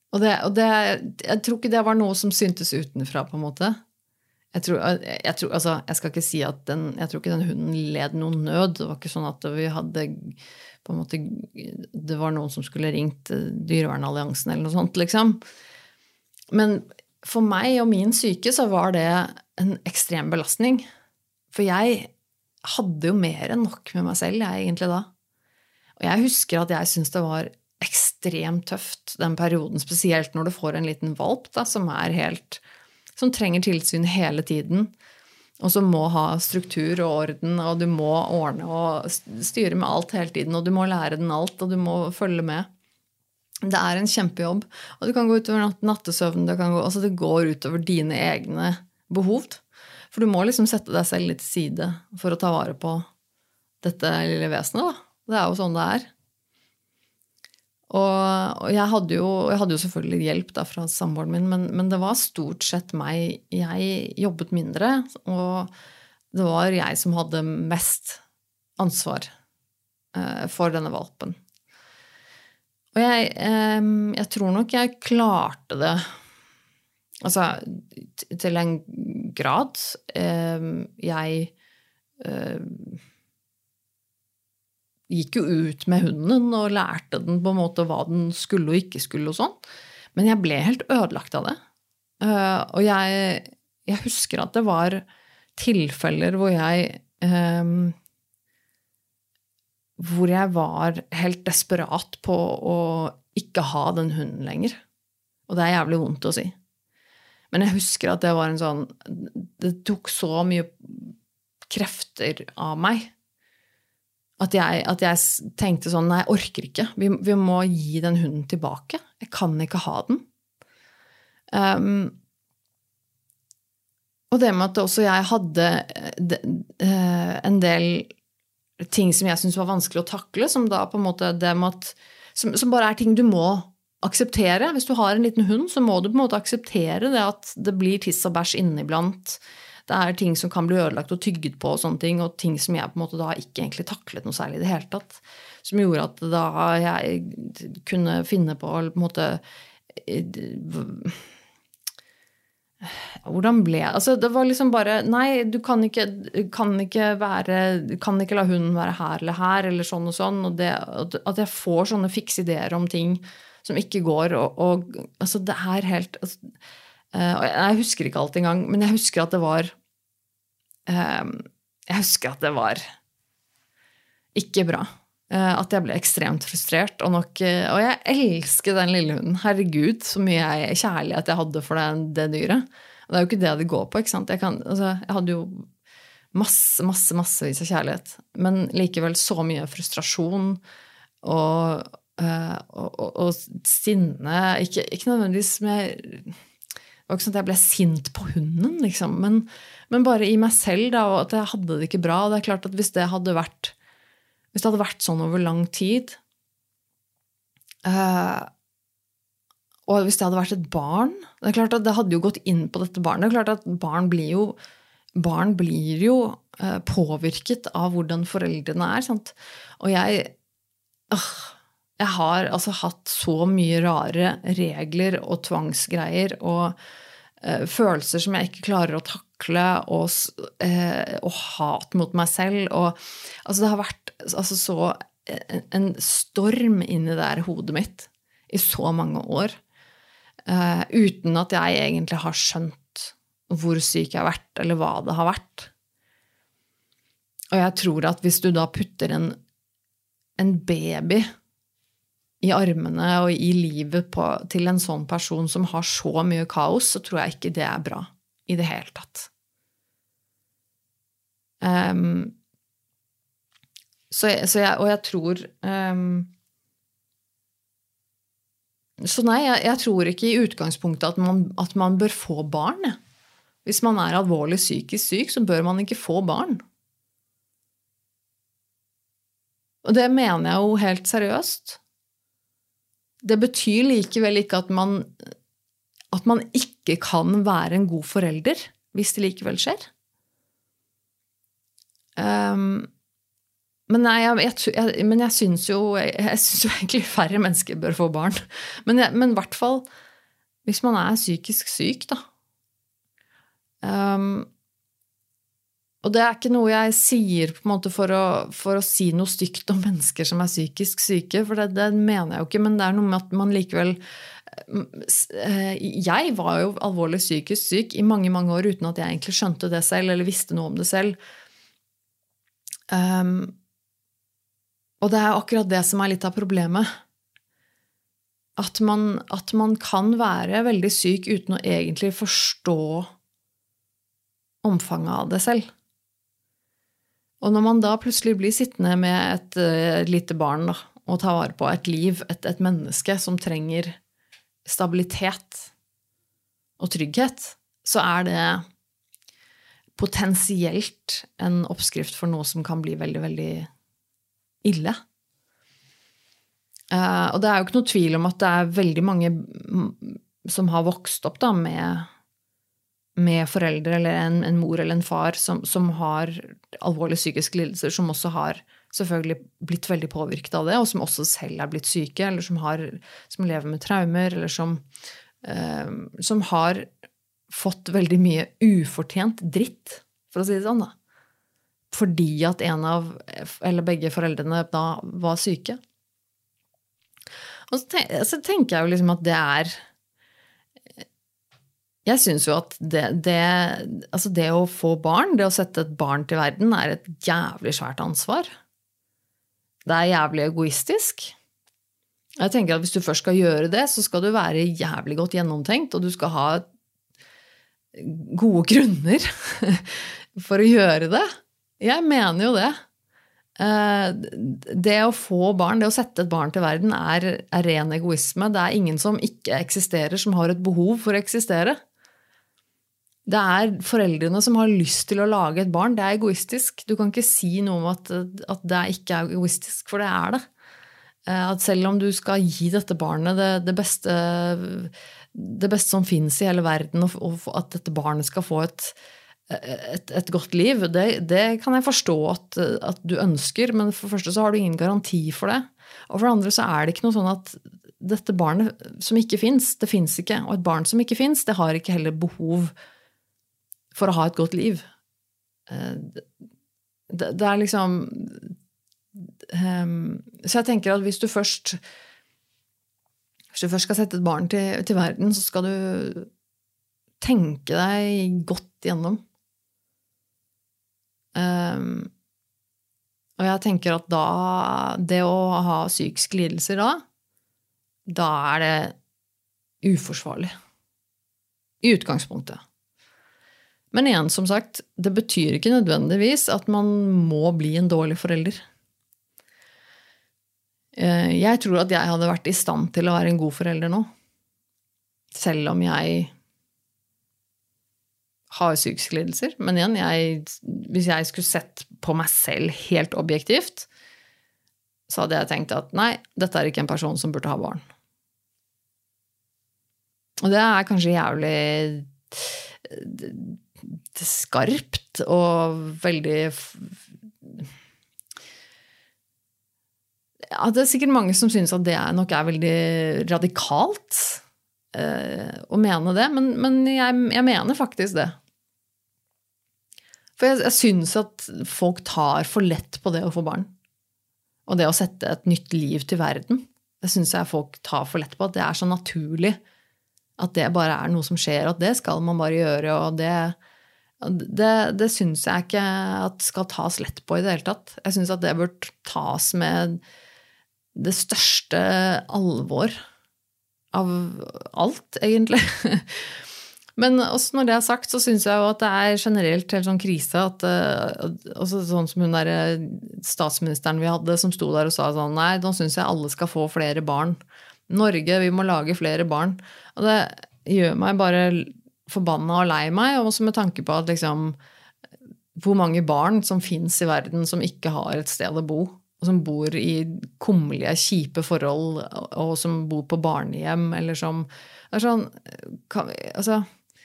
Og, det, og det, jeg tror ikke det var noe som syntes utenfra, på en måte. Jeg tror, jeg, tror, altså, jeg skal ikke si at den, jeg tror ikke den hunden led noen nød. Det var ikke sånn at vi hadde, på en måte, det var noen som skulle ringt Dyrevernalliansen eller noe sånt, liksom. Men for meg og min syke så var det en ekstrem belastning. For jeg hadde jo mer enn nok med meg selv, jeg egentlig da. Og jeg husker at jeg synes det var ekstremt tøft den perioden, spesielt når du får en liten valp da, som er helt... som trenger tilsyn hele tiden, og som må ha struktur og orden, og du må ordne og styre med alt hele tiden, og du må lære den alt, og du må følge med. Det er en kjempejobb, og det kan gå utover nattesøvn, det, kan gå, altså det går utover dine egne behov, for du må liksom sette deg selv litt til side for å ta vare på dette lille vesenet, da. Det er jo sånn det er. Og jeg hadde jo, jeg hadde jo selvfølgelig hjelp da fra samboeren min, men, men det var stort sett meg. Jeg jobbet mindre, og det var jeg som hadde mest ansvar eh, for denne valpen. Og jeg, eh, jeg tror nok jeg klarte det, altså til en grad. Eh, jeg... Eh, gikk jo ut med hunden og lærte den på en måte hva den skulle og ikke skulle og sånn. Men jeg ble helt ødelagt av det. Uh, og jeg, jeg husker at det var tilfeller hvor jeg, um, hvor jeg var helt desperat på å ikke ha den hunden lenger. Og det er jævlig vondt å si. Men jeg husker at det var en sånn, det tok så mye krefter av meg, At jeg, at jeg tenkte sånn, nei, jeg orker ikke. Vi, vi må gi den hunden tilbake. Jeg kan ikke ha den. Um, og det med at også jeg hadde de, uh, en del ting som jeg synes var vanskelig å takle, som da på en måte det med at, som, som bare er ting du må akseptere. Hvis du har en liten hund, så må du på en måte akseptere det at det blir tiss og bæsj inniblant. Det er ting som kan bli ødelagt og tygget på og sånne ting, og ting som jeg på en måte da ikke egentlig taklet noe særlig i det hele tatt, som gjorde at da jeg kunne finne på, på en måte, hvordan ble jeg? Altså det var liksom bare, nei, du kan ikke, kan ikke være, kan ikke la hunden være her eller her, eller sånn og sånn, og det, at jeg får sånne fikse ideer om ting som ikke går, og, og altså det er helt, altså, og jeg husker ikke alt engang, men jeg husker at det var, jeg husker at det var ikke bra. At jeg ble ekstremt frustrert, og, nok, og jeg elsker den lille hunden. Herregud, så mye jeg, kjærlighet jeg hadde for det, det dyret. Og det er jo ikke det det går på, ikke sant? Jeg, kan, altså, jeg hadde jo masse, masse, massevis av kjærlighet, men likevel så mye frustrasjon og, og, og, og sinne. Ikke, ikke nødvendigvis med... Det var ikke sånn at jeg ble sint på hunden, liksom, men, men bare i meg selv, da, og at jeg hadde det ikke bra. Og det er klart at hvis det hadde vært, hvis det hadde vært sånn over lang tid, uh, og hvis det hadde vært et barn, det er klart at det hadde jo gått inn på dette barnet. Det er klart at barn blir jo, barn blir jo uh, påvirket av hvordan foreldrene er, sant? Og jeg... Uh, Jeg har altså hatt så mye rare regler og tvangsgreier og uh, følelser som jeg ikke klarer å takle og, uh, og hat mot meg selv. Og, altså det har vært altså, så en, en storm inni der hodet mitt i så mange år, uh, uten at jeg egentlig har skjønt hvor syk jeg har vært, eller hva det har vært. Og jeg tror at hvis du da putter en, en baby i armene og i livet på, til en sånn person som har så mye kaos, så tror jeg ikke det er bra i det hele tatt. Um, så, så jeg, og jeg tror um, så nei, jeg, jeg tror ikke i utgangspunktet at man, at man bør få barn. Hvis man er alvorlig psykisk syk, så bør man ikke få barn. Og det mener jeg jo helt seriøst. Det betyr likevel ikke at man, at man ikke kan være en god forelder, hvis det likevel skjer. Um, men, nei, jeg, jeg, jeg, men jeg synes jo jeg, jeg synes jo egentlig færre mennesker bør få barn. Men, jeg, men i hvert fall hvis man er psykisk syk, da. Um, og det er ikke noe jeg sier på en måte for å, for å si noe stygt om mennesker som er psykisk syke, for det, det mener jeg jo ikke, men det er noe med at man likevel jeg var jo alvorlig psykisk syk i mange, mange år uten at jeg egentlig skjønte det selv, eller visste noe om det selv. Um, og det er akkurat det som er litt av problemet. At man, at man kan være veldig syk uten å egentlig forstå omfanget av det selv. Og når man da plutselig blir sittende med et, et lite barn da, og tar vare på et liv, et, et menneske som trenger stabilitet og trygghet, så er det potensielt en oppskrift for noe som kan bli veldig, veldig ille. Uh, og det er jo ikke noe tvil om at det er veldig mange som har vokst opp da, med, med foreldre eller en, en mor eller en far som, som har alvorlige psykiske lidelser, som også har selvfølgelig blitt veldig påvirket av det, og som også selv er blitt syke, eller som, har, som lever med traumer, eller som, uh, som har fått veldig mye ufortjent dritt, for å si det sånn da. Fordi at en av, eller begge foreldrene da var syke. Og så tenker, så tenker jeg jo liksom at det er, jeg synes jo at det, det, altså det å få barn, det å sette et barn til verden er et jævlig svært ansvar. Det er jævlig egoistisk. Jeg tenker at hvis du først skal gjøre det, så skal du være jævlig godt gjennomtenkt, og du skal ha gode grunner for å gjøre det. Jeg mener jo det. Det å få barn, det å sette et barn til verden er, er ren egoisme. Det er ingen som ikke eksisterer, som har et behov for å eksistere. Det er foreldrene som har lyst til å lage et barn. Det er egoistisk. Du kan ikke si noe om at, at det ikke er egoistisk, for det er det. At selv om du skal gi dette barnet det, det, beste, det beste som finnes i hele verden, og, og at dette barnet skal få et, et, et godt liv, det, det kan jeg forstå at, at du ønsker, men for det første så har du ingen garanti for det. Og for det andre så er det ikke noe sånn at dette barnet som ikke finnes, det finnes ikke. Og et barn som ikke finnes, det har ikke heller behov for å ha et godt liv. Det, det er liksom... Um, så jeg tenker at hvis du først hvis du først skal sette et barn til, til verden, så skal du tenke deg godt gjennom. Um, og jeg tenker at da, det å ha psykiske lidelser da, da er det uforsvarlig. I utgangspunktet. Men igjen, som sagt, det betyr ikke nødvendigvis at man må bli en dårlig forelder. Jeg tror at jeg hadde vært i stand til å være en god forelder nå. Selv om jeg har psykiske lidelser. Men igjen, jeg, hvis jeg skulle sett på meg selv helt objektivt, så hadde jeg tenkt at nei, dette er ikke en person som burde ha barn. Og det er kanskje jævlig skarpt og veldig... Ja, det er sikkert mange som synes at det nok er veldig radikalt eh, å mene det, men, men jeg, jeg mener faktisk det. For jeg, jeg synes at folk tar for lett på det å få barn. Og det å sette et nytt liv til verden. Det synes jeg folk tar for lett på, at det er så naturlig. At det bare er noe som skjer, at det skal man bare gjøre, og det... Det, det synes jeg ikke at skal tas lett på i det hele tatt. Jeg synes at det bør tas med det største alvor av alt, egentlig. Men også når det er sagt, så synes jeg jo at det er generelt helt sånn krise, at også sånn som hun der statsministeren vi hadde, som stod der og sa sånn, nei, nå synes jeg alle skal få flere barn. Norge, vi må lage flere barn. Og det gjør meg bare forbanna og lei meg, og også med tanke på at liksom, hvor mange barn som finnes i verden som ikke har et sted å bo, og som bor i kummelige, kjipe forhold, og som bor på barnehjem, eller som er sånn, kan vi, altså,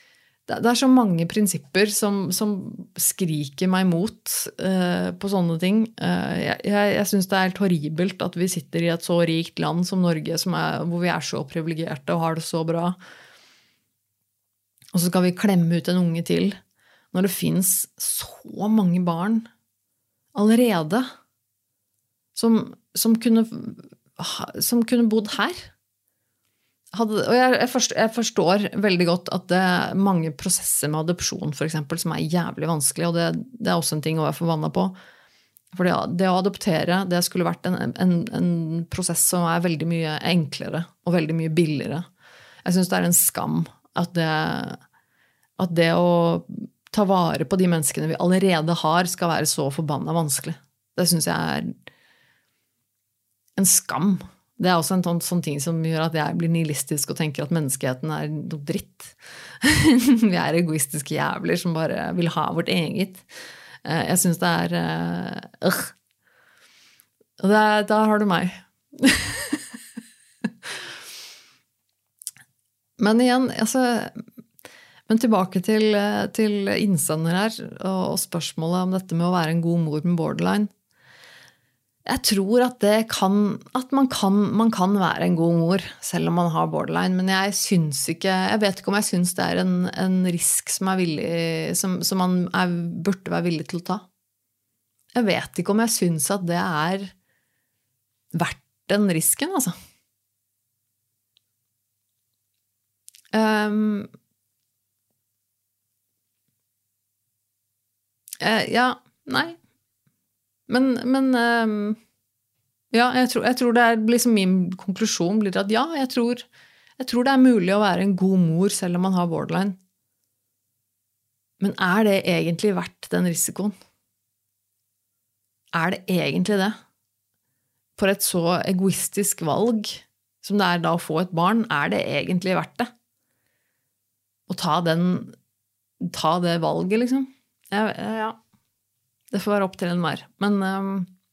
det, det er så mange prinsipper som, som skriker meg imot uh, på sånne ting. Uh, jeg jeg, jeg synes det er helt horribelt at vi sitter i et så rikt land som Norge, som er, hvor vi er så privilegerte og har det så bra. Og så skal vi klemme ut en unge til, når det finnes så mange barn allerede som, som, kunne, som kunne bodd her. Hadde, og jeg, jeg, forstår, jeg forstår veldig godt at det er mange prosesser med adopsjon for eksempel, som er jævlig vanskelig, og det, det er også en ting å være forvannet på. For det, det å adoptere, det skulle vært en, en, en prosess som er veldig mye enklere og veldig mye billigere. Jeg synes det er en skam at det, at det å ta vare på de menneskene vi allerede har skal være så forbannet vanskelig. Det synes jeg er en skam. Det er også en sånn, sånn ting som gjør at jeg blir nihilistisk og tenker at menneskeheten er noe dritt. Vi er egoistiske jævler som bare vil ha vårt eget. Jeg synes det er øh. Og det er, da har du meg. Men igjen, altså, men tilbake til, til innsender her, og, og spørsmålet om dette med å være en god mor med borderline. Jeg tror at det kan, at man kan, man kan være en god mor, selv om man har borderline, men jeg synes ikke, jeg vet ikke om jeg synes det er en, en risk som, er villig, som, som man er, burde være villig til å ta. Jeg vet ikke om jeg synes at det er verdt den risken, altså. Um, uh, ja, nei. Men, men um, ja, jeg tror, jeg tror det er liksom min konklusjon blir at ja, jeg tror, jeg tror det er mulig å være en god mor selv om man har borderline. Men er det egentlig verdt den risikoen? Er det egentlig det? For et så egoistisk valg som det er da å få et barn, er det egentlig verdt det? Å ta den, ta det valget, liksom? Ja, ja. Det får være opp til en mer. Men, um,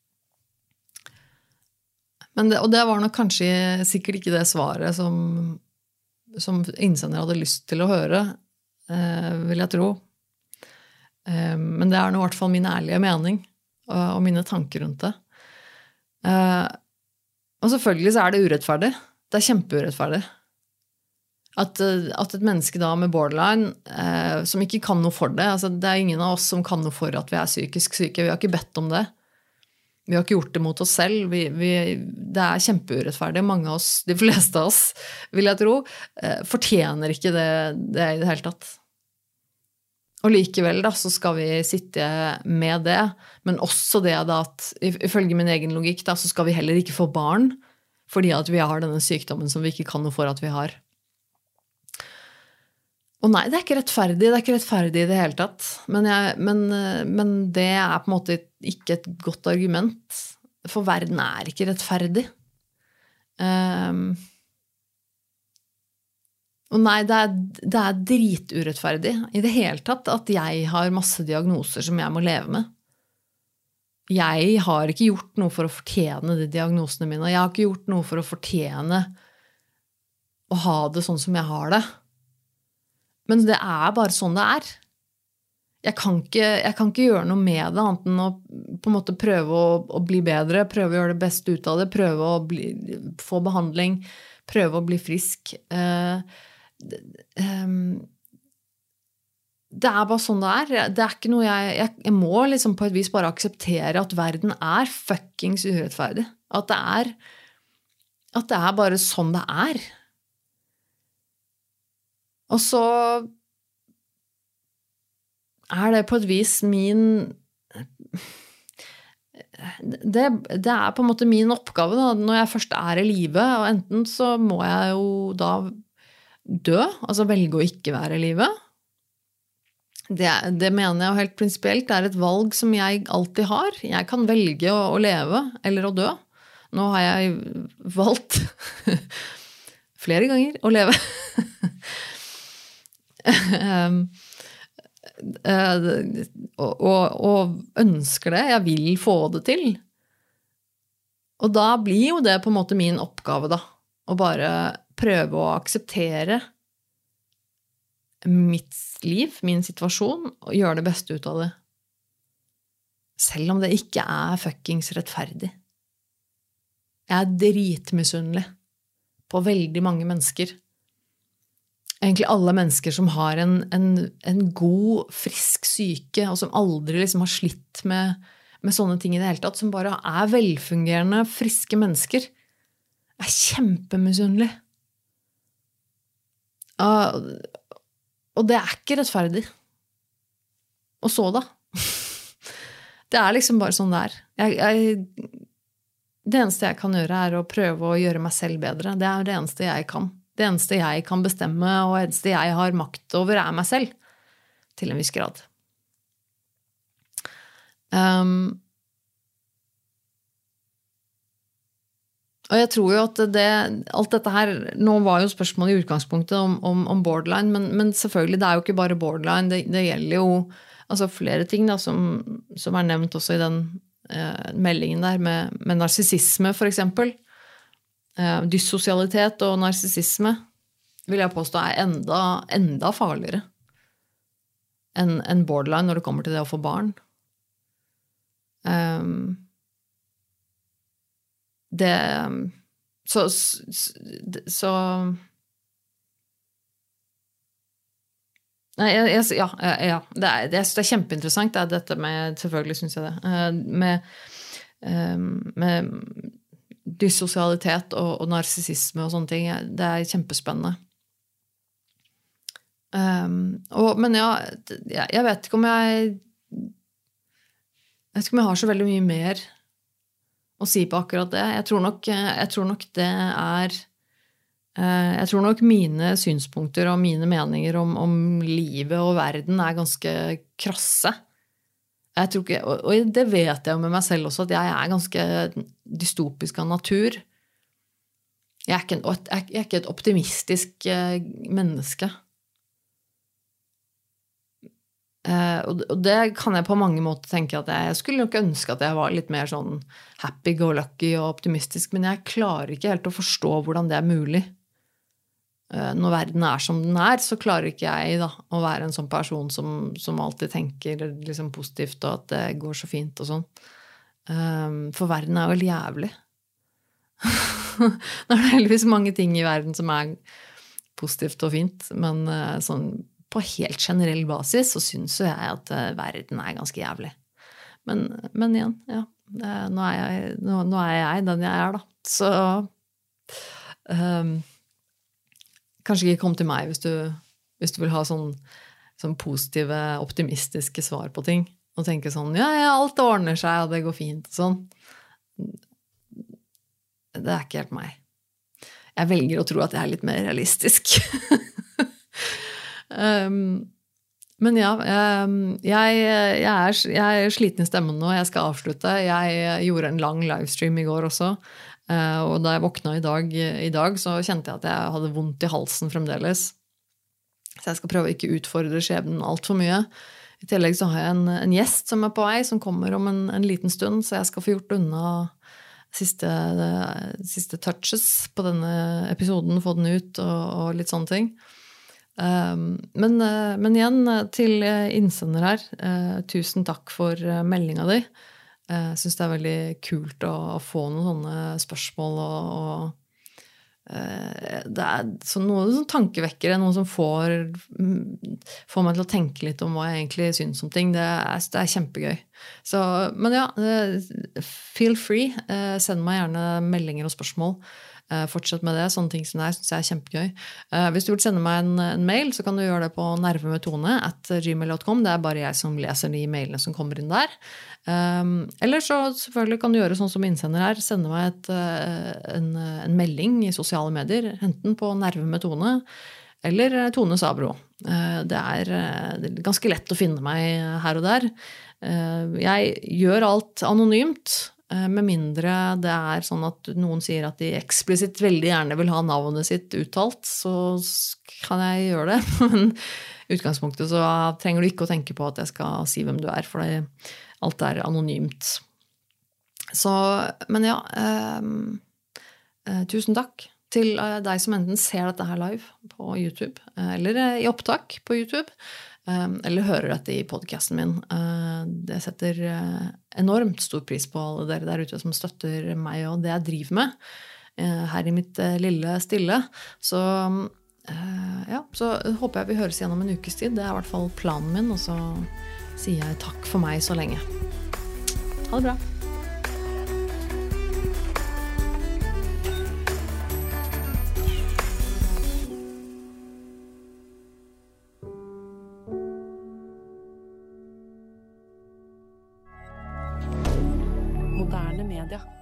men det, og det var nok kanskje sikkert ikke det svaret som, som innsender hadde lyst til å høre, uh, vil jeg tro. Uh, men det er nå i hvert fall min ærlige mening og, og mine tanker rundt det. Uh, og selvfølgelig så er det urettferdig. Det er kjempeurettferdig. At, at et menneske da med borderline, eh, som ikke kan noe for det, altså det er ingen av oss som kan noe for at vi er psykisk syke, vi har ikke bedt om det. Vi har ikke gjort det mot oss selv, vi, vi, det er kjempeurettferdig. Mange av oss, de fleste av oss, vil jeg tro, eh, fortjener ikke det, det i det hele tatt. Og likevel da, så skal vi sitte med det, men også det da at, ifølge min egen logikk da, så skal vi heller ikke få barn, fordi at vi har denne sykdommen som vi ikke kan noe for at vi har. Og nei, det er ikke rettferdig, det er ikke rettferdig i det hele tatt. Men, jeg, men, men det er på en måte ikke et godt argument, for verden er ikke rettferdig. Um, og nei, det er, det er driturettferdig i det hele tatt at jeg har masse diagnoser som jeg må leve med. Jeg har ikke gjort noe for å fortjene de diagnosene mine, og jeg har ikke gjort noe for å fortjene å ha det sånn som jeg har det. Men det er bare sånn det er. Jeg kan ikke, jeg kan ikke gjøre noe med det, annet enn å på en måte prøve å, å bli bedre, prøve å gjøre det beste ut av det, prøve å bli, få behandling, prøve å bli frisk. Uh, um, det er bare sånn det er. Det er ikke noe jeg, jeg, jeg må liksom på et vis bare akseptere at verden er fuckings urettferdig. At det er, at det er bare sånn det er. Og så er det på et vis min det, det er på en måte min oppgave da, når jeg først er i live, og enten så må jeg jo da dø, altså velge å ikke være i live. Det, det mener jeg jo helt prinsipielt, det er et valg som jeg alltid har. Jeg kan velge å, å leve eller å dø. Nå har jeg valgt flere ganger å leve. um, uh, og, og, og ønsker det, jeg vil få det til. Og da blir jo det på en måte min oppgave da, å bare prøve å akseptere mitt liv, min situasjon, og gjøre det beste ut av det. Selv om det ikke er fuckings rettferdig. Jeg er dritmisunnelig på veldig mange mennesker. Egentlig alle mennesker som har en, en, en god, frisk syke, og som aldri liksom har slitt med, med sånne ting i det hele tatt, som bare er velfungerende, friske mennesker, er kjempemisunnelig. Og, og det er ikke rettferdig. Og så da. Det er liksom bare sånn det er. Jeg, jeg, det eneste jeg kan gjøre er å prøve å gjøre meg selv bedre. Det er det eneste jeg kan. Det eneste jeg kan bestemme, og det eneste jeg har makt over, er meg selv. Til en viss grad. Um, og jeg tror jo at det, alt dette her, nå var jo spørsmålet i utgangspunktet om, om, om borderline, men, men selvfølgelig, det er jo ikke bare borderline, det, det gjelder jo altså flere ting da, som, som er nevnt også i den eh, meldingen der, med, med narsissisme for eksempel. Eh, dyssosialitet og narsissisme vil jeg påstå er enda, enda farligere enn, enn borderline når det kommer til det å få barn. Um, det så, så, så Nei, jeg, jeg, ja, ja det, er, det, er, det er kjempeinteressant det er dette med, selvfølgelig synes jeg det med, med dyssosialitet og, og narsissisme og sånne ting, det er kjempespennende um, og, men ja jeg, jeg vet ikke om jeg jeg vet ikke om jeg har så veldig mye mer å si på akkurat det jeg tror nok, jeg tror nok det er Jeg tror nok mine synspunkter og mine meninger om, om livet og verden er ganske krasse. Jeg tror ikke, og, og det vet jeg jo med meg selv også, at jeg er ganske dystopisk av natur. Jeg er ikke, en, jeg er ikke et optimistisk menneske. Og det kan jeg på mange måter tenke at jeg skulle nok ønske at jeg var litt mer sånn happy-go-lucky og optimistisk, men jeg klarer ikke helt å forstå hvordan det er mulig. Når verden er som den er, så klarer ikke jeg da, å være en sånn person som, som alltid tenker liksom positivt og at det går så fint og sånn. For verden er vel jævlig. Nå er det heldigvis mange ting i verden som er positivt og fint, men sånn, på helt generell basis så synes jeg at verden er ganske jævlig. Men, men igjen, ja, nå er, jeg, nå, nå er jeg den jeg er da. Så... Um, Kanskje ikke kom til meg hvis du, hvis du vil ha sånn, sånn positive, optimistiske svar på ting. Og tenke sånn, ja, ja, alt ordner seg, og det går fint, og sånn. Det er ikke helt meg. Jeg velger å tro at jeg er litt mer realistisk. um, men ja, um, jeg, jeg, er, jeg er sliten i stemmen nå, jeg skal avslutte. Jeg gjorde en lang livestream i går også. Uh, og da jeg våkna i dag, i dag så kjente jeg at jeg hadde vondt i halsen fremdeles. Så jeg skal prøve å ikke utfordre skjebnen alt for mye. I tillegg så har jeg en, en gjest som er på vei, som kommer om en, en liten stund, så jeg skal få gjort unna siste, siste touches på denne episoden, få den ut og, og litt sånne ting. Um, men, uh, men igjen til innsender her, uh, tusen takk for meldinga di. Jeg synes det er veldig kult å, å få noen sånne spørsmål og, og uh, det er så noe som tankevekkere, noe som får, får meg til å tenke litt om hva jeg egentlig synes om ting. Det er, det er kjempegøy. Så, men ja, uh, feel free. Uh, send meg gjerne meldinger og spørsmål. Uh, fortsett med det, sånne ting som det er, synes jeg er kjempegøy. Uh, hvis du vil sende meg en, en mail, så kan du gjøre det på nervemetone at gmail dot com. Det er bare jeg som leser de mailene som kommer inn der. Um, eller så selvfølgelig kan du gjøre sånn som innsender her, sende meg et, uh, en, en melding i sosiale medier, enten på nervemetone eller Tone Sabro. Uh, det, er, uh, det er ganske lett å finne meg her og der. Uh, jeg gjør alt anonymt, med mindre det er sånn at noen sier at de eksplisitt veldig gjerne vil ha navnet sitt uttalt, så kan jeg gjøre det. Men i utgangspunktet så trenger du ikke å tenke på at jeg skal si hvem du er, for det, alt er anonymt. Så, men ja, eh, eh, tusen takk til deg som enten ser dette her live på YouTube, eller i opptak på YouTube, eller hører dette i podcasten min. Det setter enormt stor pris på alle dere der ute som støtter meg og det jeg driver med her i mitt lille stille. Så, ja, så håper jeg vi høres igjen om en ukes tid. Det er i hvert fall planen min, og så sier jeg takk for meg så lenge. Ha det bra. Moderne media.